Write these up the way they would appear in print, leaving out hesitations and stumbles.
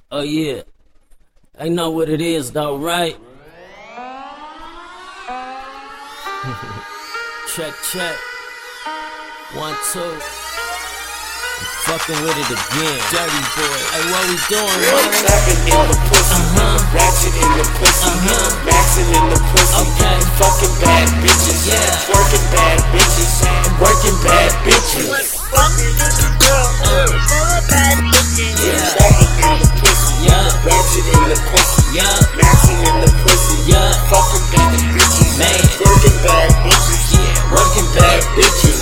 Oh yeah, I know what it is though, right? Check, check. 1, 2. I'm fucking with it again. Dirty boy. Hey, what we doing, man? Trapping in the pussy, ratchet in the pussy, maxing in the pussy, Okay. fucking bad bitches, twerking bad bitches, working bad bitches. Ratchet in the pussy, maxing in the pussy, fucking bad bitches, working bad bitches, working bad bitches.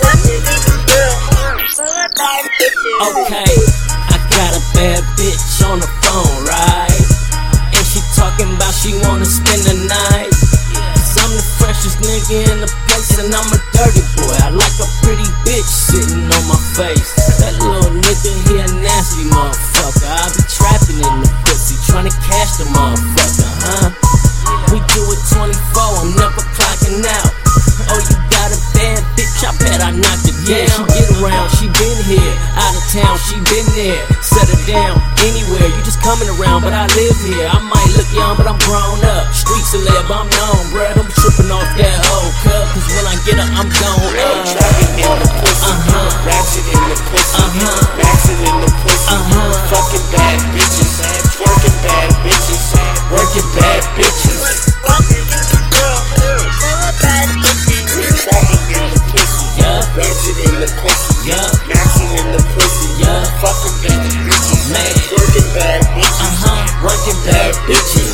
Okay, I got a bad bitch on the phone, right? And she talking about she wanna spend the night. Cause I'm the freshest nigga in the place and I'm a dirty boy. I like a pretty bitch sitting on my face. That little nigga, he a nasty motherfucker. I be trapping in the pussy, trying to cash the motherfucker, huh? We do it 24, I'm never clocking out. Oh, you got a bad bitch, I bet I knocked it down. She get around, she been here, out of town, she been there. Set her down, anywhere, you just coming around, but I live here. I might look young, but I'm grown up. Street celeb, I'm known, bruh. Don't be tripping off that old cup, cause when I get her, I'm gone up. Trapping in the pussy, ratchet in the pussy, maxing in the pussy, fucking bad bitches, twerking bad bitches, working bad bitches. Ratchet in the pussy, maxing in the pussy, fucking bad bitches, working bad bitches, working bad bitches.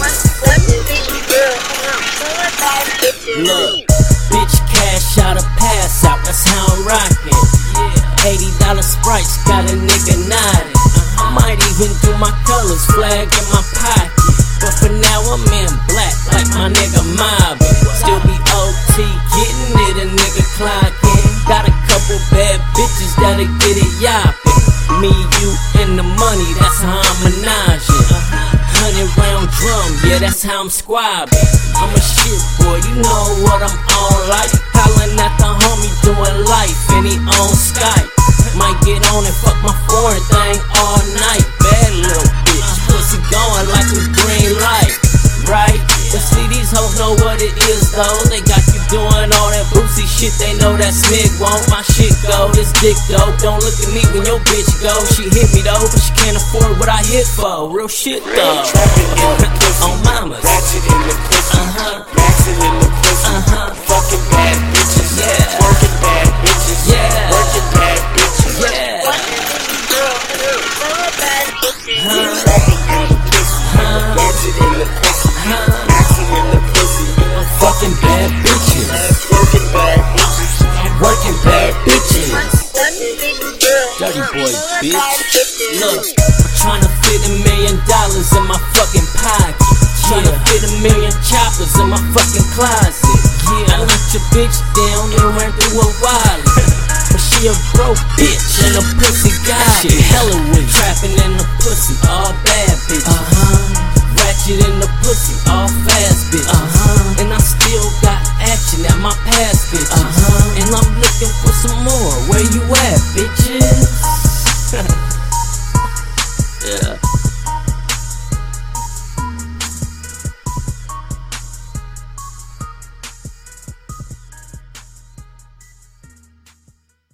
Look, bitch, cash out a pass out, that's how I'm rockin'. $80 Sprites got a nigga nodding. I might even do my colors, flag in my pocket. But for now I'm in black, like my nigga mobbin'. Still be OT, getting it, a nigga clockin'. Got a couple bad bitches that'll get it yoppin'. Me, you, and the money, that's how I'm menagin'. 100-round drum, yeah, that's how I'm squabbing. I'm a shit boy, you know what I'm on like. Hollin' at the homie doing life, and he on Skype. Might get on and fuck my foreign thing all night. Bad little bitch, pussy going like a green light, right? But see, these hoes know what it is though. They got you doing all that boozy shit, they know that Smig won't my shit go. This dick dope, don't look at me when your bitch go. She hit me though, but she can't afford what I hit for. Real shit though. Trapping in the pussy, on mamas. ratchet in the pussy, maxing in the pussy, fucking bad bitches, twerking bad bitches, working bad bitches. Trapping in the pussy, ratchet in the pussy, maxing in the pussy, Fucking bad bitches, working bad bitches, working bad bitches. Dirty boy, bitch. Look, I'm trying to fit $1 million in my fucking pocket. Trying to fit 1,000,000 choppers in my fucking closet. I knocked your bitch down and ran through a wallet. But she a broke bitch and a pussy guy. Shit hella